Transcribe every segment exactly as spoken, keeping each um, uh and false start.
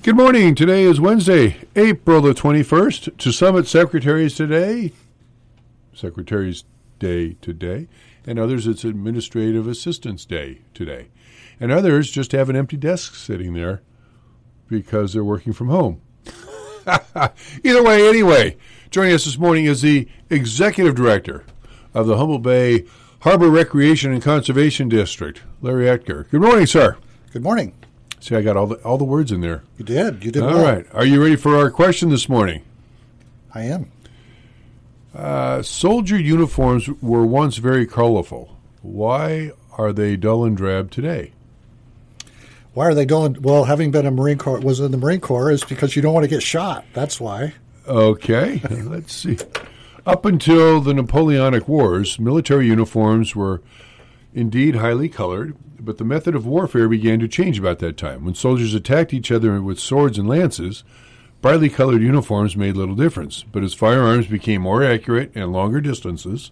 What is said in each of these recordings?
Good morning. Today is Wednesday, April the twenty-first. To some, it's Secretary's today, Secretary's Day today, and others it's Administrative Assistants Day today. And others just have an empty desk sitting there because they're working from home. Either way, anyway, joining us this morning is the Executive Director of the Humboldt Bay Harbor Recreation and Conservation District, Larry Etger. Good morning, sir. Good morning. See, I got all the all the words in there. You did. You did all well. All right. Are you ready for our question this morning? I am. Uh, soldier uniforms were once very colorful. Why are they dull and drab today? Why are they dull? And, well, having been a Marine Corps, was in the Marine Corps, is because you don't want to get shot. That's why. Okay. Let's see. Up until the Napoleonic Wars, military uniforms were indeed highly colored, but the method of warfare began to change about that time. When soldiers attacked each other with swords and lances, brightly colored uniforms made little difference. But as firearms became more accurate and longer distances,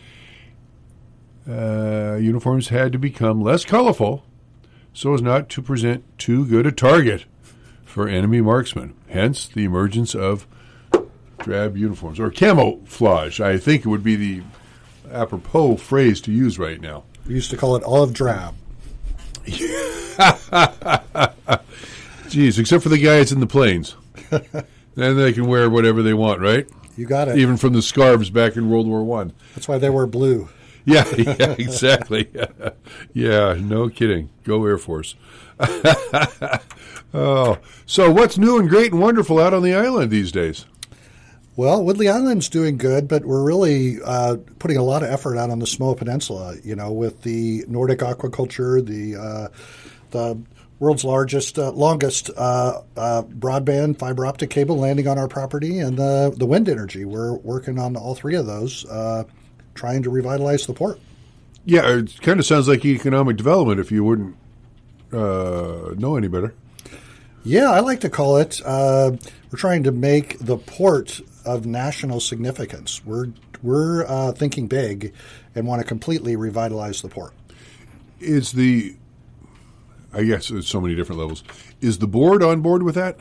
uh, uniforms had to become less colorful so as not to present too good a target for enemy marksmen. Hence the emergence of drab uniforms, or camouflage, I think it would be the apropos phrase to use right now. We used to call it olive drab. Geez, except for the guys in the planes. Then they can wear whatever they want, right? You got it. Even from the scarves back in World War One. That's why they wear blue. Yeah, yeah, exactly. Yeah, no kidding. Go Air Force. Oh, so what's new and great and wonderful out on the island these days? Well, Woodley Island's doing good, but we're really uh, putting a lot of effort out on the Samoa Peninsula, you know, with the Nordic aquaculture, the uh, the world's largest, uh, longest uh, uh, broadband fiber optic cable landing on our property, and the, the wind energy. We're working on all three of those, uh, trying to revitalize the port. Yeah, it kind of sounds like economic development if you wouldn't uh, know any better. Yeah, I like to call it, uh, we're trying to make the port of national significance. We're we're uh, thinking big and want to completely revitalize the port. Is the, I guess there's so many different levels, is the board on board with that?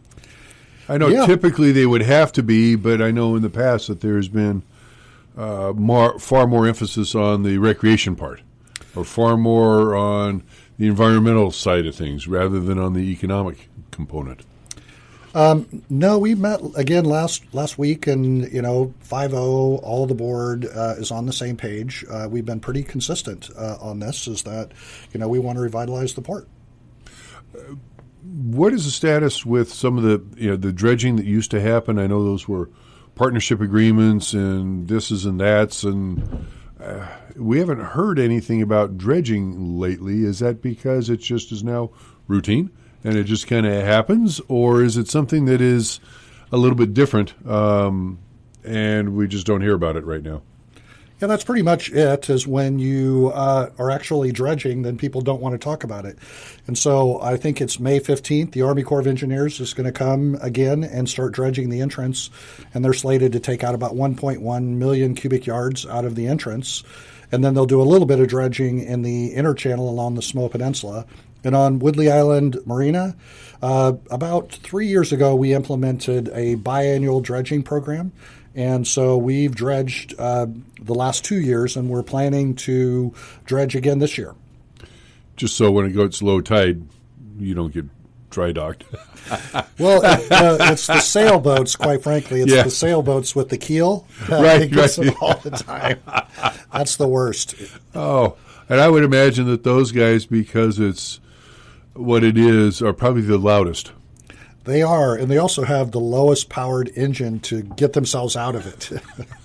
I know yeah. typically they would have to be, but I know in the past that there's been uh, more, far more emphasis on the recreation part, or far more on the environmental side of things rather than on the economic component. Um, no, we met again last last week, and you know, five oh, all the board uh, is on the same page. Uh, we've been pretty consistent uh, on this. Is that you know we want to revitalize the port. Uh, what is the status with some of the you know the dredging that used to happen? I know those were partnership agreements and thises and that's, and uh, we haven't heard anything about dredging lately. Is that because it just is now routine? And it just kind of happens, or is it something that is a little bit different, um, and we just don't hear about it right now? Yeah, that's pretty much it, is when you uh, are actually dredging, then people don't want to talk about it. And so I think it's May fifteenth, the Army Corps of Engineers is going to come again and start dredging the entrance, and they're slated to take out about one point one million cubic yards out of the entrance. And then they'll do a little bit of dredging in the inner channel along the Samoa Peninsula. And on Woodley Island Marina, uh, about three years ago, we implemented a biannual dredging program. And so we've dredged uh, the last two years, and we're planning to dredge again this year. Just so when it goes low tide, you don't get dry docked. Well, it, uh, it's the sailboats, quite frankly. It's yeah. the sailboats with the keel. Uh, right, it gets right. them all the time. That's the worst. Oh, and I would imagine that those guys, because it's what it is, are probably the loudest. They are, and they also have the lowest powered engine to get themselves out of it.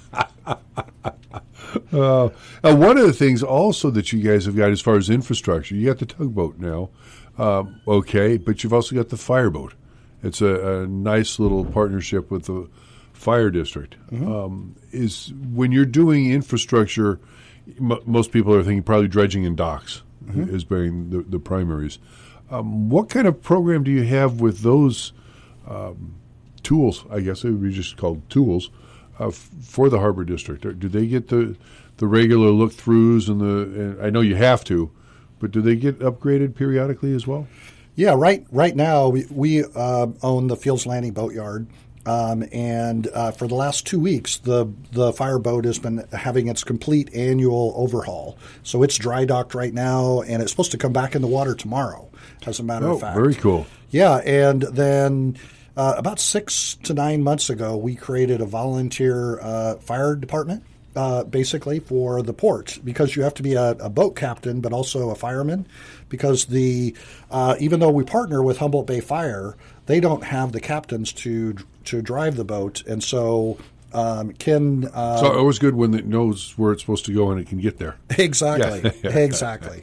uh, uh, one of the things also that you guys have got as far as infrastructure, you got the tugboat now, um, okay, but you've also got the fireboat. It's a, a nice little partnership with the fire district. Mm-hmm. Um, is when you're doing infrastructure, m- most people are thinking probably dredging and docks mm-hmm. is being the, the primaries. Um, what kind of program do you have with those um, tools? I guess they would be just called tools uh, f- for the harbor district. Do they get the the regular look-throughs and the? And I know you have to, but do they get upgraded periodically as well? Yeah, right. Right now we, we uh, own the Fields Landing Boatyard, um, and uh, for the last two weeks, the the fireboat has been having its complete annual overhaul. So it's dry docked right now, and it's supposed to come back in the water tomorrow. As a matter oh, of fact, very cool. Yeah, and then uh, about six to nine months ago, we created a volunteer uh, fire department. Uh, basically for the port, because you have to be a, a boat captain but also a fireman, because the uh, even though we partner with Humboldt Bay Fire, they don't have the captains to to drive the boat, and so um, Ken. Uh, so always good when it knows where it's supposed to go and it can get there. Exactly, yeah. exactly.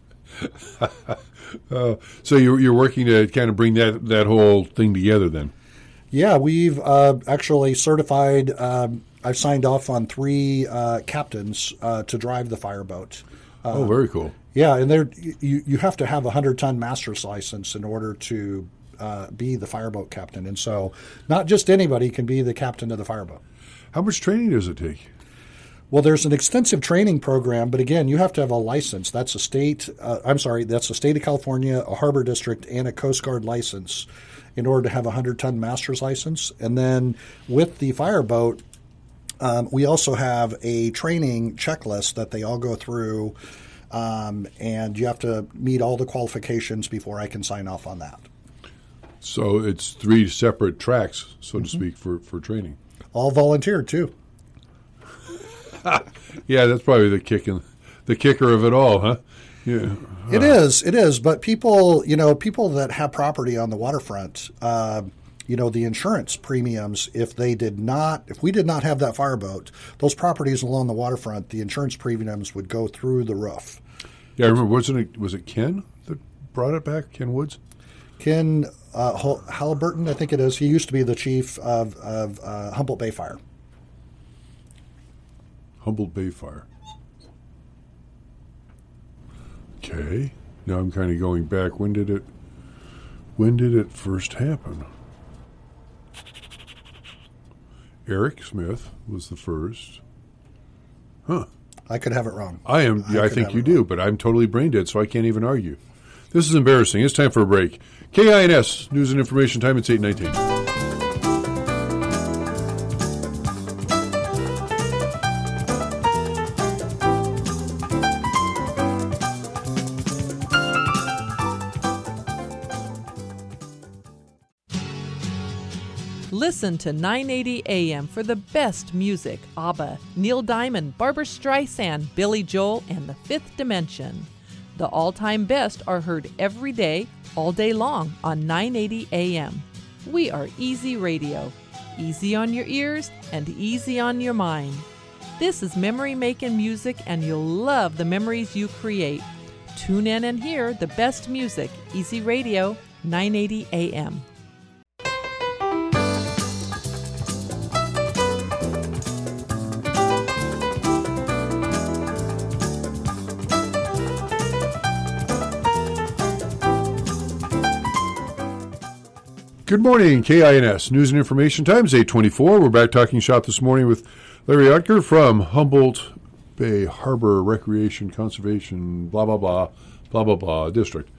uh, so you're you're working to kind of bring that that whole thing together then. Yeah, we've uh, actually certified. Um, I've signed off on three uh, captains uh, to drive the fireboat. Uh, oh, very cool. Yeah, and they're, you you have to have a hundred-ton master's license in order to uh, be the fireboat captain. And so not just anybody can be the captain of the fireboat. How much training does it take? Well, there's an extensive training program, but again, you have to have a license. That's a state, uh, I'm sorry, that's a state of California, a harbor district, and a Coast Guard license in order to have a hundred-ton master's license. And then with the fireboat, Um, we also have a training checklist that they all go through, um, and you have to meet all the qualifications before I can sign off on that. So it's three separate tracks, so to Mm-hmm. speak, for, for training. All volunteer, too. Yeah, that's probably the kick in, the kicker of it all, huh? Yeah. It is, it is. But people, you know, people that have property on the waterfront, uh, you know, the insurance premiums, if they did not, if we did not have that fireboat, those properties along the waterfront, the insurance premiums would go through the roof. Yeah, I remember, wasn't it, was it Ken that brought it back, Ken Woods? Ken uh, Halliburton, I think it is. He used to be the chief of, of uh, Humboldt Bay Fire. Humboldt Bay Fire. Okay. Now I'm kind of going back. When did it, when did it first happen? Eric Smith was the first. Huh. I could have it wrong. I am. I Yeah, I could think have you it do, wrong. but I'm totally brain dead, so I can't even argue. This is embarrassing. It's time for a break. K I N S, News and Information Time. It's eight nineteen. Listen to nine eighty A M for the best music. ABBA, Neil Diamond, Barbra Streisand, Billy Joel, and The Fifth Dimension. The all-time best are heard every day, all day long on nine eighty A M. We are Easy Radio. Easy on your ears and easy on your mind. This is memory-making music, and you'll love the memories you create. Tune in and hear the best music. Easy Radio, nine eighty A M. Good morning, K I N S, News and Information Times, eight twenty-four. We're back talking shop this morning with Larry Utker from Humboldt Bay Harbor Recreation Conservation, blah, blah, blah, blah, blah, blah, district.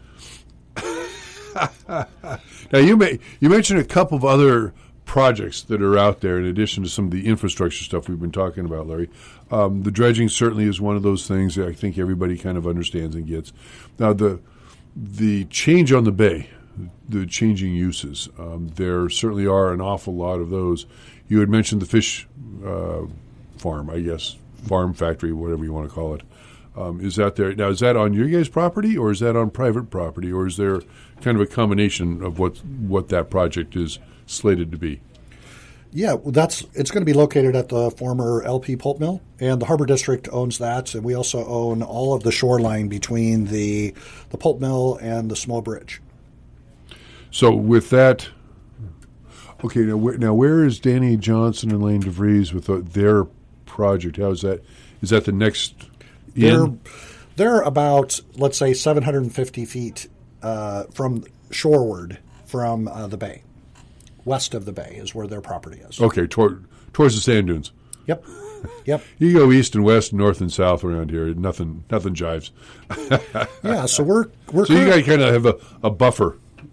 Now, you may, you mentioned a couple of other projects that are out there in addition to some of the infrastructure stuff we've been talking about, Larry. Um, the dredging certainly is one of those things that I think everybody kind of understands and gets. Now, the the change on the bay, the changing uses. Um, there certainly are an awful lot of those. You had mentioned the fish uh, farm, I guess, farm factory, whatever you want to call it. Um, is that there? Now, is that on your guys' property, or is that on private property, or is there kind of a combination of what what that project is slated to be? Yeah, well, that's it's going to be located at the former L P pulp mill, and the Harbor District owns that, and we also own all of the shoreline between the the pulp mill and the small bridge. So with that, okay, now where, now where is Danny Johnson and Lane DeVries with the, their project? How is that? Is that the next They're, in? they're about, let's say, seven hundred fifty feet uh, from shoreward from uh, the bay. West of the bay is where their property is. Okay, toward, towards the sand dunes. Yep. Yep. You go east and west, north and south around here. Nothing, nothing jives. Yeah. So we're we're so you guys kind of have a, a buffer.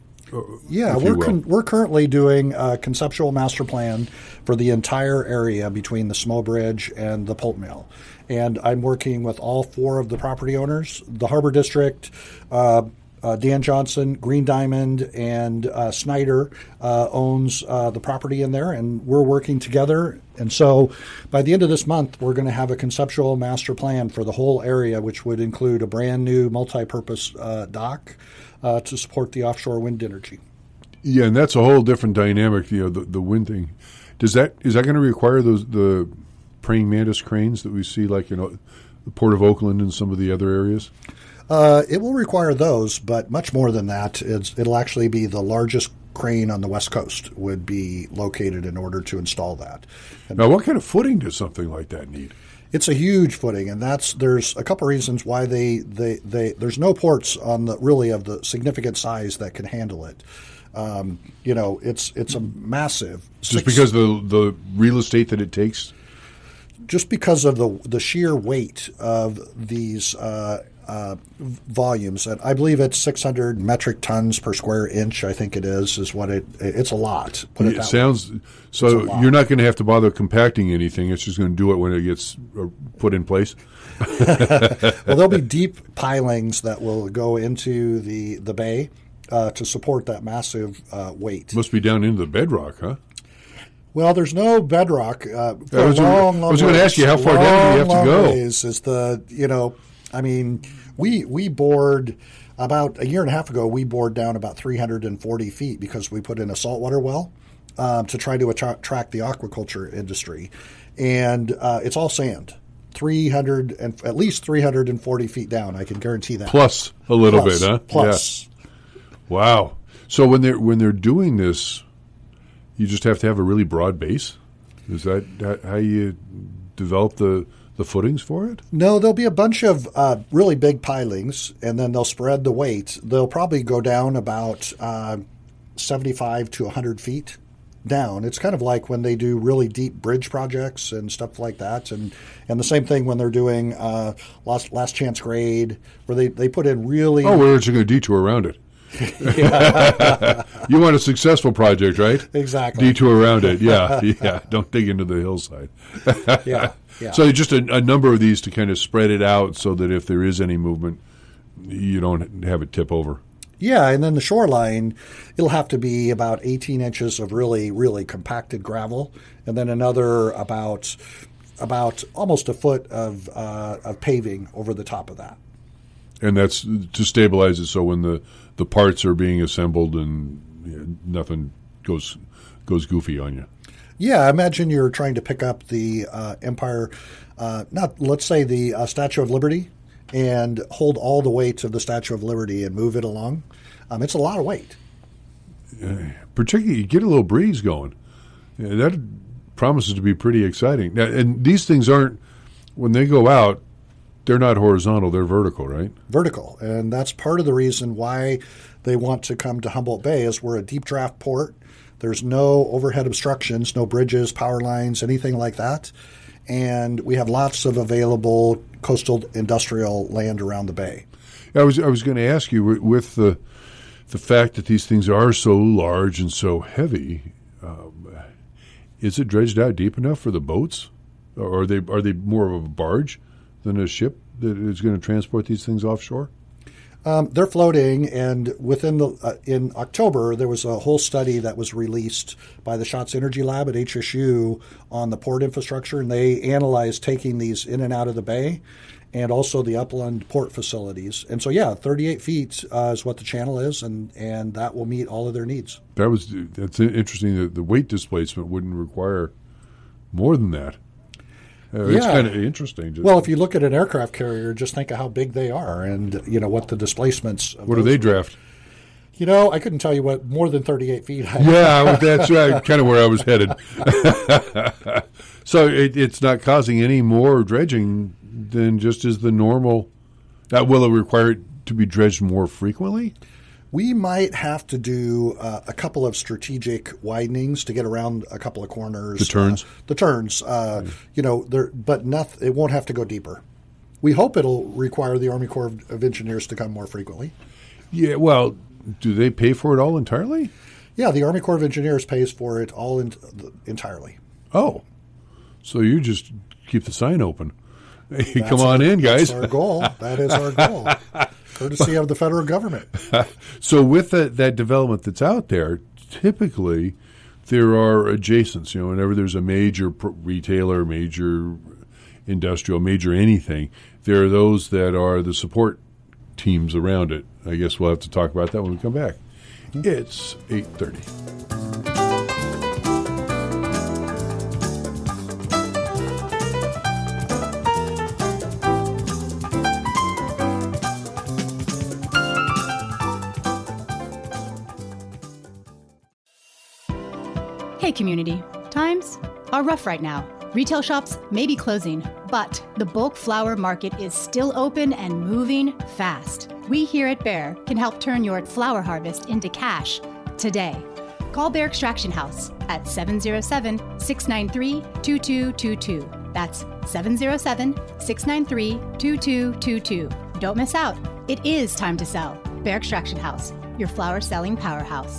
Yeah, we're con- we're currently doing a conceptual master plan for the entire area between the Smo Bridge and the pulp mill, and I'm working with all four of the property owners, the Harbor District, uh, uh, Dan Johnson, Green Diamond, and uh, Snyder uh, owns uh, the property in there, and we're working together. And so by the end of this month, we're going to have a conceptual master plan for the whole area, which would include a brand new multi-purpose uh, dock uh, to support the offshore wind energy. Yeah, and that's a whole different dynamic, you know, the, the wind thing. Does that, is that going to require those the praying mantis cranes that we see like, you know, the Port of Oakland and some of the other areas? Uh, it will require those, but much more than that. It's, it'll actually be the largest crane on the West Coast would be located in order to install that. And now, what kind of footing does something like that need? It's a huge footing, and that's there's a couple reasons why they, they, they there's no ports on the really of the significant size that can handle it. Um, you know, it's it's a massive. Just six, because the the real estate that it takes. Just because of the the sheer weight of these uh, uh, volumes, and I believe it's six hundred metric tons per square inch. I think it is is what it. It's a lot. Put it, It that sounds way. so. It's a lot. You're not going to have to bother compacting anything. It's just going to do it when it gets uh, put in place. Well, there'll be deep pilings that will go into the the bay uh, to support that massive uh, weight. Must be down into the bedrock, huh? Well, there's no bedrock. Uh, for I was, long, long I was going to ask you, how far long, down do you have to long go? ways is the, you know, I mean, we we bored about a year and a half ago. We bored down about three hundred forty feet because we put in a saltwater well um, to try to attra- attract the aquaculture industry, and uh, it's all sand. three hundred and at least three hundred forty feet down. I can guarantee that. Plus a little Plus, bit, huh? Plus. Yeah. Wow. So when they're when they're doing this, you just have to have a really broad base? Is that how you develop the, the footings for it? No, there'll be a bunch of uh, really big pilings, and then they'll spread the weight. They'll probably go down about uh, seventy-five to one hundred feet down. It's kind of like when they do really deep bridge projects and stuff like that. And, and the same thing when they're doing uh, last, last Chance Grade, where they, they put in really... Oh, we're just going to detour around it. You want a successful project, right? Exactly. Detour around it. Yeah, yeah. Don't dig into the hillside. Yeah, yeah. So just a, a number of these to kind of spread it out so that if there is any movement, you don't have it tip over. Yeah, and then the shoreline, it'll have to be about eighteen inches of really, really compacted gravel, and then another about about almost a foot of uh, of paving over the top of that. And that's to stabilize it so when the, the parts are being assembled and you know, nothing goes goes goofy on you. Yeah, imagine you're trying to pick up the uh, Empire, uh, not let's say the uh, Statue of Liberty, and hold all the weight of the Statue of Liberty and move it along. Um, it's a lot of weight. Uh, particularly, you get a little breeze going. Yeah, that promises to be pretty exciting. Now, and these things aren't, when they go out, they're not horizontal, they're vertical, right? Vertical. And that's part of the reason why they want to come to Humboldt Bay is we're a deep draft port. There's no overhead obstructions, no bridges, power lines, anything like that. And we have lots of available coastal industrial land around the bay. I was I was going to ask you, with the the fact that these things are so large and so heavy, um, is it dredged out deep enough for the boats? Or are they are they more of a barge than a ship that is going to transport these things offshore? Um, they're floating, and within the uh, in October there was a whole study that was released by the Schatz Energy Lab at H S U on the port infrastructure, and they analyzed taking these in and out of the bay, and also the upland port facilities. And so, yeah, thirty-eight feet uh, is what the channel is, and, and that will meet all of their needs. That was that's interesting that the weight displacement wouldn't require more than that. Uh, it's Yeah. kind of interesting. Just, Well, if you look at an aircraft carrier, just think of how big they are, and you know what the displacements. Of what do those they draft? You know, I couldn't tell you what more than thirty-eight feet. Yeah, that's right. Kind of where I was headed. So it, it's not causing any more dredging than just as the normal. Uh, will it require it to be dredged more frequently? We might have to do uh, a couple of strategic widenings to get around a couple of corners. The turns? Uh, the turns. Uh, mm. You know, there, but nothing, it won't have to go deeper. We hope it'll require the Army Corps of Engineers to come more frequently. Yeah, well, do they pay for it all entirely? Yeah, the Army Corps of Engineers pays for it all in, entirely. Oh, so you just keep the sign open. Hey, that's come on our, in, guys. That's our goal. That is our goal. Courtesy of the federal government. So with that, that development that's out there, typically there are adjacents. You know, whenever there's a major pr- retailer, major industrial, major anything, there are those that are the support teams around it. I guess we'll have to talk about that when we come back. Mm-hmm. It's eight thirty. Hey community, times are rough right now. Retail shops may be closing, but the bulk flower market is still open and moving fast. We here at Bear can help turn your flower harvest into cash today. Call Bear Extraction House at seven oh seven, six nine three, two two two two. That's seven oh seven, six nine three, two two two two. Don't miss out. It is time to sell. Bear Extraction House, your flower selling powerhouse.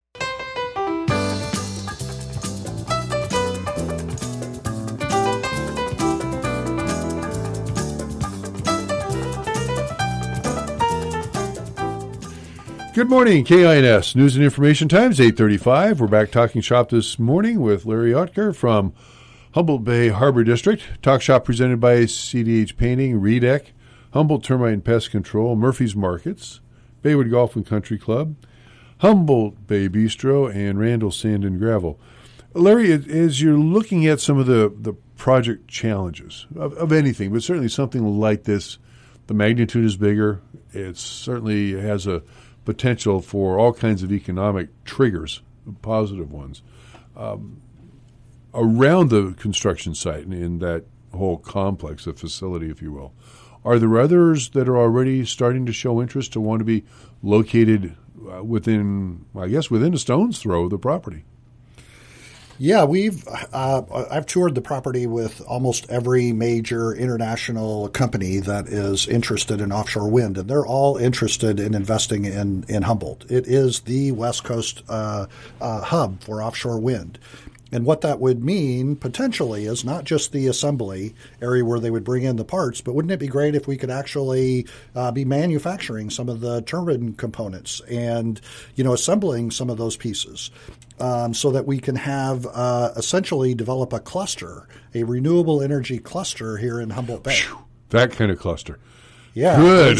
Good morning, K I N S News and Information Times, eight thirty-five. We're back talking shop this morning with Larry Otker from Humboldt Bay Harbor District. Talk shop presented by C D H Painting, Redec, Humboldt Termite and Pest Control, Murphy's Markets, Baywood Golf and Country Club, Humboldt Bay Bistro, and Randall Sand and Gravel. Larry, as you're looking at some of the, the project challenges of, of anything, but certainly something like this, the magnitude is bigger. It certainly has a potential for all kinds of economic triggers, positive ones, um, around the construction site and in that whole complex, the facility, if you will. Are there others that are already starting to show interest to want to be located uh, within, I guess, within a stone's throw of the property? Yeah, we've uh, I've toured the property with almost every major international company that is interested in offshore wind, and they're all interested in investing in, in Humboldt. It is the West Coast uh, uh, hub for offshore wind. And what that would mean potentially is not just the assembly area where they would bring in the parts, but wouldn't it be great if we could actually uh, be manufacturing some of the turbine components and, you know, assembling some of those pieces um, so that we can have uh, essentially develop a cluster, a renewable energy cluster here in Humboldt Bay. Whew, that kind of cluster. Yeah. Good.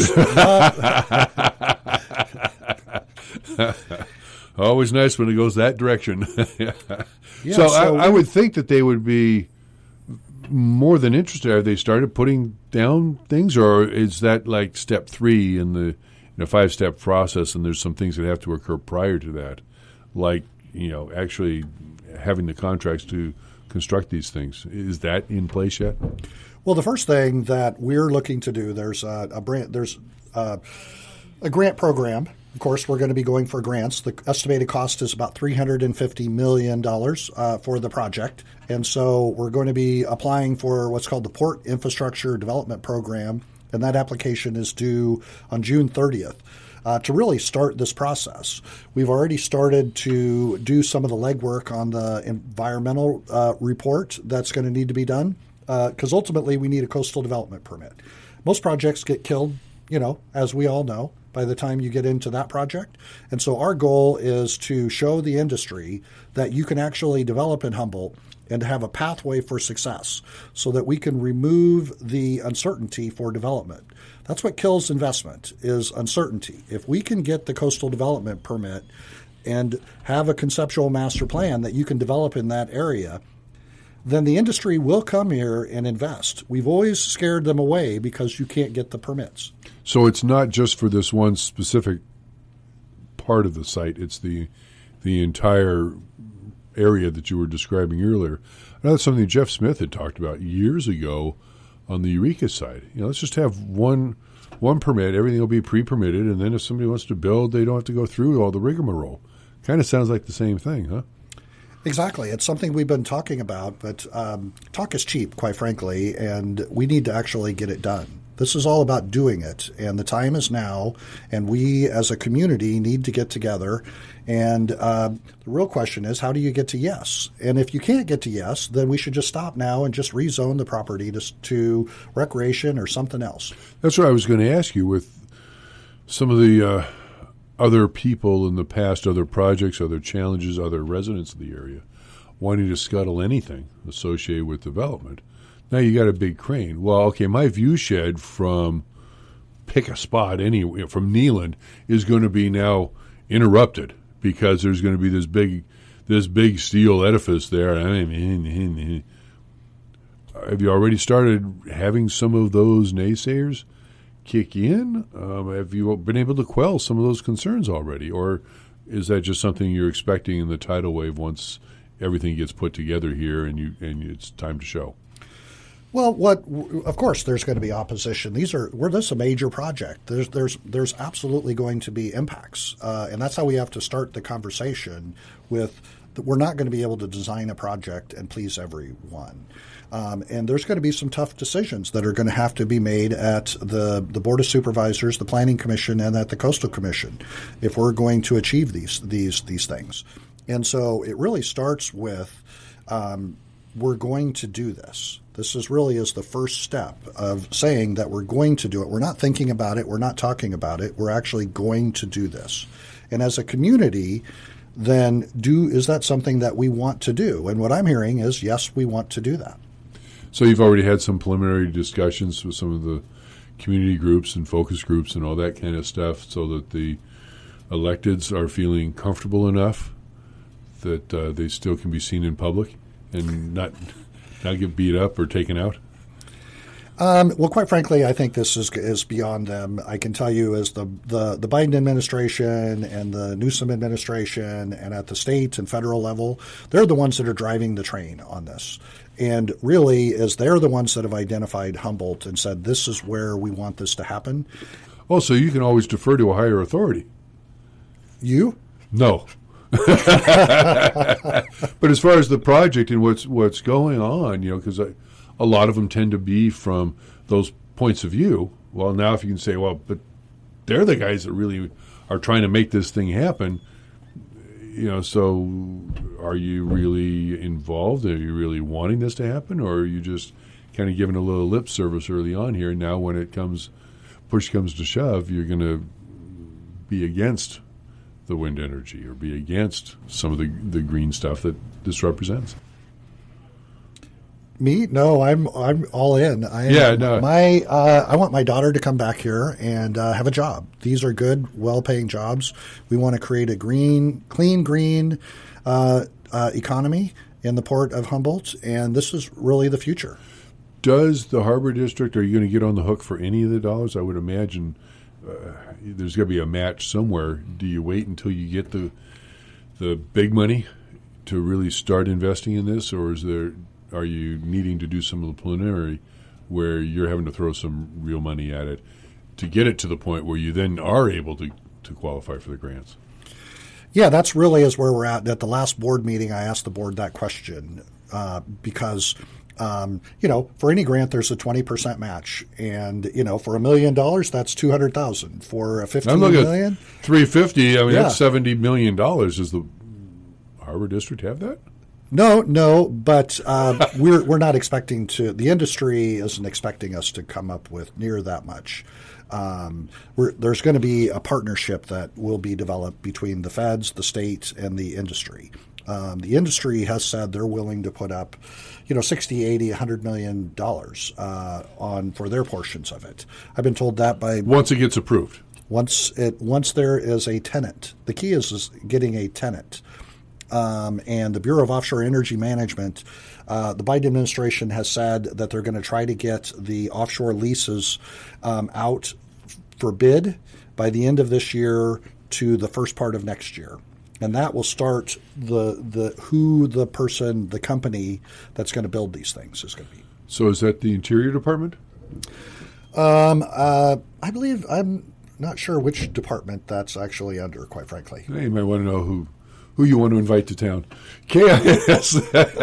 Always nice when it goes that direction. yeah. Yeah, so so I, I would think that they would be more than interested. Have they started putting down things, or is that like step three in the in a five-step process, and there's some things that have to occur prior to that, like, you know, actually having the contracts to construct these things? Is that in place yet? Well, the first thing that we're looking to do, there's a, a brand, there's a, a grant program. Of course, we're going to be going for grants. The estimated cost is about three hundred fifty million dollars uh, for the project. And so we're going to be applying for what's called the Port Infrastructure Development Program, and that application is due on June thirtieth. Uh, to really start this process. We've already started to do some of the legwork on the environmental uh, report that's going to need to be done, because uh, ultimately we need a coastal development permit. Most projects get killed, you know, as we all know, by the time you get into that project. And so our goal is to show the industry that you can actually develop in Humboldt and have a pathway for success so that we can remove the uncertainty for development. That's what kills investment, is uncertainty. If we can get the coastal development permit and have a conceptual master plan that you can develop in that area, then the industry will come here and invest. We've always scared them away because you can't get the permits. So it's not just for this one specific part of the site. It's the the entire area that you were describing earlier. And that's something Jeff Smith had talked about years ago on the Eureka side. You know, let's just have one one permit, everything will be pre-permitted, and then if somebody wants to build, they don't have to go through all the rigmarole. Kind of sounds like the same thing, huh? Exactly. It's something we've been talking about, but um, talk is cheap, quite frankly, and we need to actually get it done. This is all about doing it, and the time is now, and we as a community need to get together. And uh, the real question is, how do you get to yes? And if you can't get to yes, then we should just stop now and just rezone the property to, to recreation or something else. That's what I was going to ask you with some of the uh, other people in the past, other projects, other challenges, other residents of the area wanting to scuttle anything associated with development. Now you got a big crane. Well, okay, my view shed from pick a spot anywhere from Neeland is going to be now interrupted because there's going to be this big, this big steel edifice there. I mean, have you already started having some of those naysayers kick in? Um, have you been able to quell some of those concerns already, or is that just something you're expecting in the tidal wave once everything gets put together here and you and it's time to show? Well, what of course there's going to be opposition. These are we're this is a major project. There's there's there's absolutely going to be impacts, uh, and that's how we have to start the conversation. With we're not going to be able to design a project and please everyone, um, and there's going to be some tough decisions that are going to have to be made at the the Board of Supervisors, the Planning Commission, and at the Coastal Commission if we're going to achieve these these these things. And so it really starts with um, we're going to do this. This is really is the first step of saying that we're going to do it. We're not thinking about it. We're not talking about it. We're actually going to do this. And as a community, then do is that something that we want to do? And what I'm hearing is, yes, we want to do that. So you've already had some preliminary discussions with some of the community groups and focus groups and all that kind of stuff so that the electeds are feeling comfortable enough that uh, they still can be seen in public and not not get beat up or taken out? Um, well, quite frankly, I think this is is beyond them. I can tell you as the, the, the Biden administration and the Newsom administration and at the state and federal level, they're the ones that are driving the train on this. And really, is they're the ones that have identified Humboldt and said, this is where we want this to happen. Oh, so you can always defer to a higher authority. You? No. But as far as the project and what's what's going on, you know, because a lot of them tend to be from those points of view. Well, now if you can say, well, but they're the guys that really are trying to make this thing happen, you know, so are you really involved? Are you really wanting this to happen? Or are you just kind of giving a little lip service early on here? Now when it comes, push comes to shove, you're going to be against the wind energy or be against some of the the green stuff that this represents? Me? No, I'm I'm all in. I yeah, no. My uh, I want my daughter to come back here and uh, have a job. These are good, well-paying jobs. We want to create a green, clean, green uh, uh, economy in the port of Humboldt, and this is really the future. Does the Harbor District, are you going to get on the hook for any of the dollars? I would imagine uh, there's going to be a match somewhere. Do you wait until you get the the big money to really start investing in this, or is there are you needing to do some of the preliminary where you're having to throw some real money at it to get it to the point where you then are able to, to qualify for the grants? Yeah, that's really is where we're at. At the last board meeting, I asked the board that question uh, because – Um, you know, for any grant, there's a twenty percent match, and you know, for a million dollars, that's two hundred thousand. For a fifteen million, three fifty. I mean, yeah. That's seventy million dollars. Does the Harbor District have that? No, no, but uh, we're we're not expecting to. The industry isn't expecting us to come up with near that much. Um, we're, there's going to be a partnership that will be developed between the feds, the state, and the industry. Um, the industry has said they're willing to put up, you know, sixty, eighty, one hundred million dollars uh, on for their portions of it. I've been told that by once it gets approved. Once it once there is a tenant. The key is, is getting a tenant. Um, and the Bureau of Offshore Energy Management, uh, the Biden administration has said that they're going to try to get the offshore leases um, out for bid by the end of this year to the first part of next year. And that will start the the who the person, the company that's going to build these things is going to be. So is that the Interior Department? Um, uh, I believe I'm not sure which department that's actually under, quite frankly. You might want to know who, who you want to invite to town. K I N S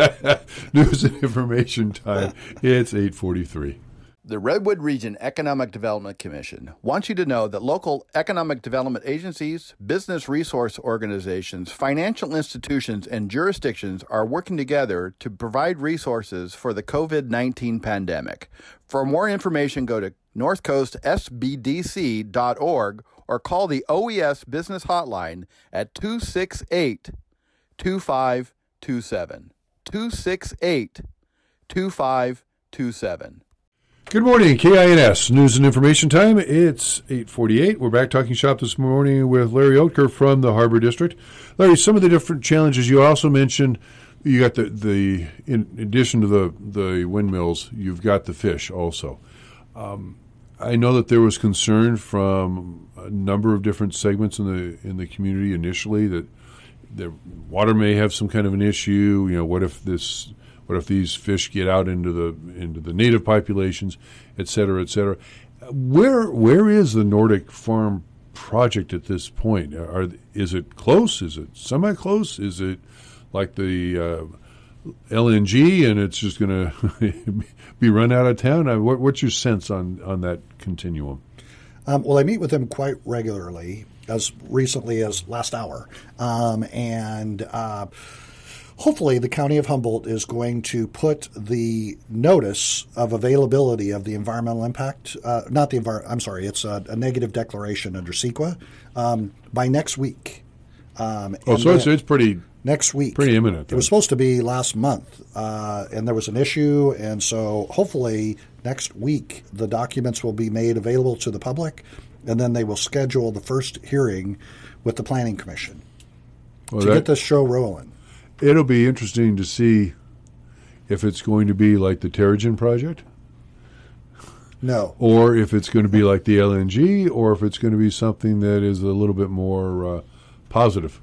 News and Information Time. It's eight forty-three. The Redwood Region Economic Development Commission wants you to know that local economic development agencies, business resource organizations, financial institutions, and jurisdictions are working together to provide resources for the covid nineteen pandemic. For more information, go to north coast s b d c dot org or call the O E S Business Hotline at two six eight, two five two seven. two six eight, two five two seven. Good morning, K I N S News and Information Time. It's eight forty-eight. We're back talking shop this morning with Larry Oetker from the Harbor District. Larry, some of the different challenges you also mentioned, you got the, the in addition to the, the windmills, you've got the fish also. Um, I know that there was concern from a number of different segments in the in the community initially that the water may have some kind of an issue. You know, what if this... What if these fish get out into the into the native populations, et cetera, et cetera? Where where is the Nordic Farm project at this point? Are is it close? Is it semi-close? Is it like the uh, L N G and it's just going to be run out of town? What, what's your sense on, on that continuum? Um, well, I meet with them quite regularly, as recently as last hour, um, and. Uh, Hopefully, the County of Humboldt is going to put the notice of availability of the environmental impact, uh, not the envir- I'm sorry, it's a, a negative declaration under CEQA, um, by next week. Um, oh, so it's, it's pretty next week, pretty imminent. Then. It was supposed to be last month, uh, and there was an issue, and so hopefully next week the documents will be made available to the public, and then they will schedule the first hearing with the Planning Commission well, to that- get this show rolling. It'll be interesting to see if it's going to be like the Terrigen project. No. Or if it's going to be like the L N G, or if it's going to be something that is a little bit more uh, positive.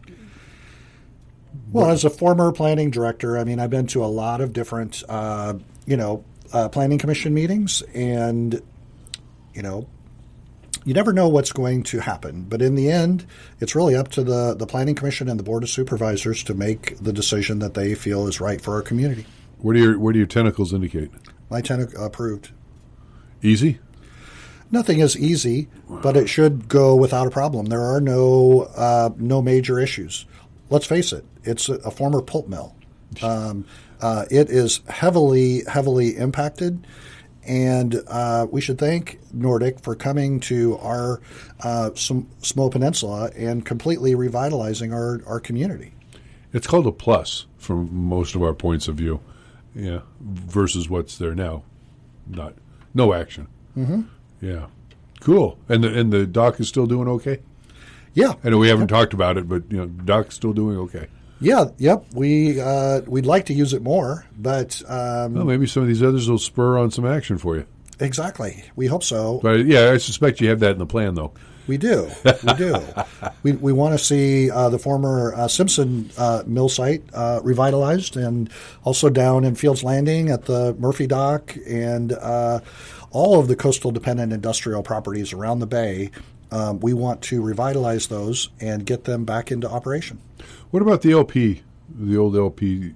Well, as a former planning director, I mean, I've been to a lot of different, uh, you know, uh, planning commission meetings, and, you know, you never know what's going to happen. But in the end, it's really up to the, the Planning Commission and the Board of Supervisors to make the decision that they feel is right for our community. What do your what do your tentacles indicate? My tentacle approved. Easy? Nothing is easy, but it should go without a problem. There are no uh, no major issues. Let's face it, it's a, a former pulp mill. Um, uh, it is heavily, heavily impacted. And uh, we should thank Nordic for coming to our uh, Smo Peninsula and completely revitalizing our, our community. It's called a plus from most of our points of view, yeah, versus what's there now. Not no action. Mm-hmm. Yeah, cool. And the and the dock is still doing okay. Yeah, I know we haven't yep. talked about it, but you know, dock's still doing okay. Yeah, yep. We uh, we'd like to use it more, but um, well, maybe some of these others will spur on some action for you. Exactly. We hope so. But yeah, I suspect you have that in the plan, though. We do. We do. we we want to see uh, the former uh, Simpson uh, mill site uh, revitalized, and also down in Fields Landing at the Murphy Dock, and uh, all of the coastal dependent industrial properties around the bay. Um, we want to revitalize those and get them back into operation. What about the L P, the old L P?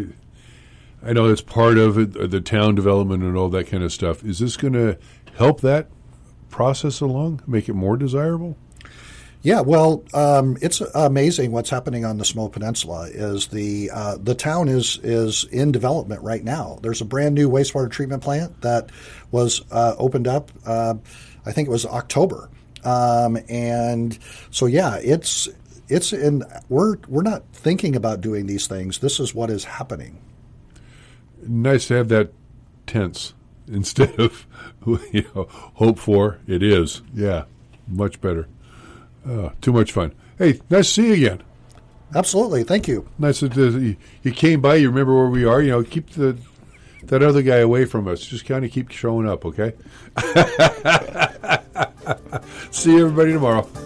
I know it's part of it, the town development and all that kind of stuff. Is this going to help that process along, make it more desirable? Yeah, well, um, it's amazing what's happening on the Smo Peninsula. Is the uh, the town is is in development right now. There's a brand new wastewater treatment plant that was uh, opened up. Uh, I think it was October, um, and so yeah, it's. It's in. We're we're not thinking about doing these things. This is what is happening. Nice to have that tense instead of you know hope for. It is. Yeah, much better. Uh, too much fun. Hey, nice to see you again. Absolutely. Thank you. Nice that uh, you came by. You remember where we are. You know, keep the that other guy away from us. Just kind of keep showing up. Okay. See everybody tomorrow.